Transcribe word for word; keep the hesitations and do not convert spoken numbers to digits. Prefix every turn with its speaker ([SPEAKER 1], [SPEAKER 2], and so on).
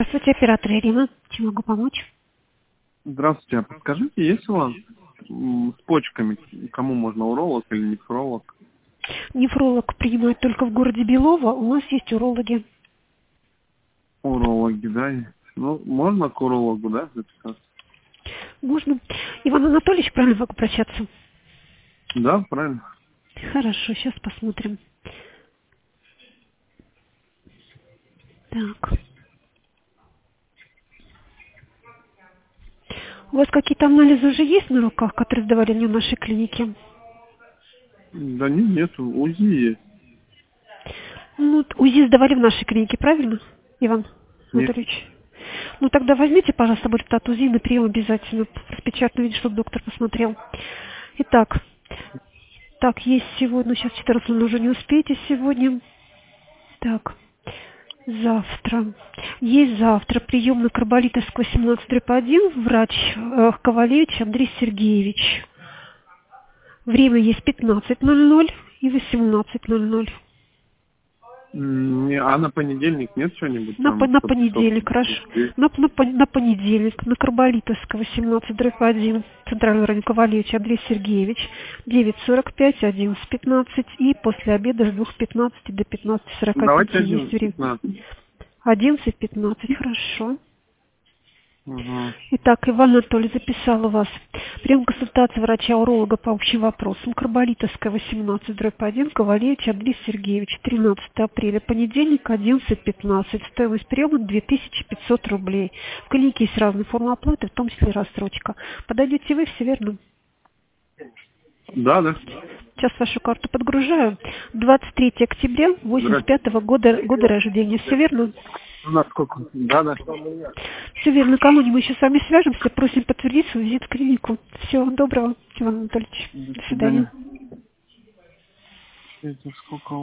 [SPEAKER 1] Здравствуйте, оператор Ирина. Чем могу помочь?
[SPEAKER 2] Здравствуйте, а подскажите, есть у вас м, с почками, кому можно, уролог или нефролог?
[SPEAKER 1] Нефролог принимает только в городе Белово. У нас есть урологи.
[SPEAKER 2] Урологи, да? есть? Ну, можно к урологу, да, записаться?
[SPEAKER 1] Можно? Иван Анатольевич, правильно могу обращаться?
[SPEAKER 2] Да, правильно.
[SPEAKER 1] Хорошо, сейчас посмотрим. Так. У вас какие-то анализы уже есть на руках, которые сдавали мне в нашей клинике?
[SPEAKER 2] Да нет, нет, УЗИ есть.
[SPEAKER 1] Ну, УЗИ сдавали в нашей клинике, правильно, Иван
[SPEAKER 2] Нет.
[SPEAKER 1] Анатольевич? Ну, тогда возьмите, пожалуйста, результат УЗИ на прием обязательно, в распечатанном виде, чтобы доктор посмотрел. Итак, так, есть сегодня, сейчас четырнадцать ноль ноль, уже не успеете сегодня. Так, завтра. Есть завтра прием на Карболитовского семнадцать дробь один, врач э, Ковалевич Андрей Сергеевич. Время есть пятнадцать ноль ноль и восемнадцать ноль ноль.
[SPEAKER 2] М, не, А на понедельник нет чего-нибудь
[SPEAKER 1] На, по-
[SPEAKER 2] там?
[SPEAKER 1] на
[SPEAKER 2] под сто
[SPEAKER 1] понедельник, хорошо.
[SPEAKER 2] рублей?
[SPEAKER 1] На, на, пон- на понедельник, на Карболитовского семнадцать дробь один, центральный район Ковалевич Андрей Сергеевич, девять сорок пять, одиннадцать пятнадцать и после обеда с двух пятнадцати до пятнадцати сорока
[SPEAKER 2] Давайте
[SPEAKER 1] пяти есть
[SPEAKER 2] один
[SPEAKER 1] время.
[SPEAKER 2] пятнадцать.
[SPEAKER 1] одиннадцать пятнадцать, хорошо.
[SPEAKER 2] Ага.
[SPEAKER 1] Итак, Иван Анатольевич записал у вас. Прием консультации врача-уролога по общим вопросам. Карболитовская, восемнадцать дробь один, Ковалевич Андрей Сергеевич, тринадцатого апреля, понедельник, одиннадцать пятнадцать. Стоимость приема две тысячи пятьсот рублей. В клинике есть разные формы оплаты, в том числе рассрочка. Подойдете вы, все верно?
[SPEAKER 2] Да, да.
[SPEAKER 1] Сейчас вашу карту подгружаю. двадцать третьего октября восемьдесят
[SPEAKER 2] Здравствуйте.
[SPEAKER 1] пятого года, года рождения. Все верно?
[SPEAKER 2] У нас сколько? Да, да.
[SPEAKER 1] Все верно. Накануне мы еще с вами свяжемся. Просим подтвердить свой визит в клинику. Всего доброго, Иван Анатольевич.
[SPEAKER 2] До
[SPEAKER 1] До свидания.
[SPEAKER 2] свидания. Это сколько?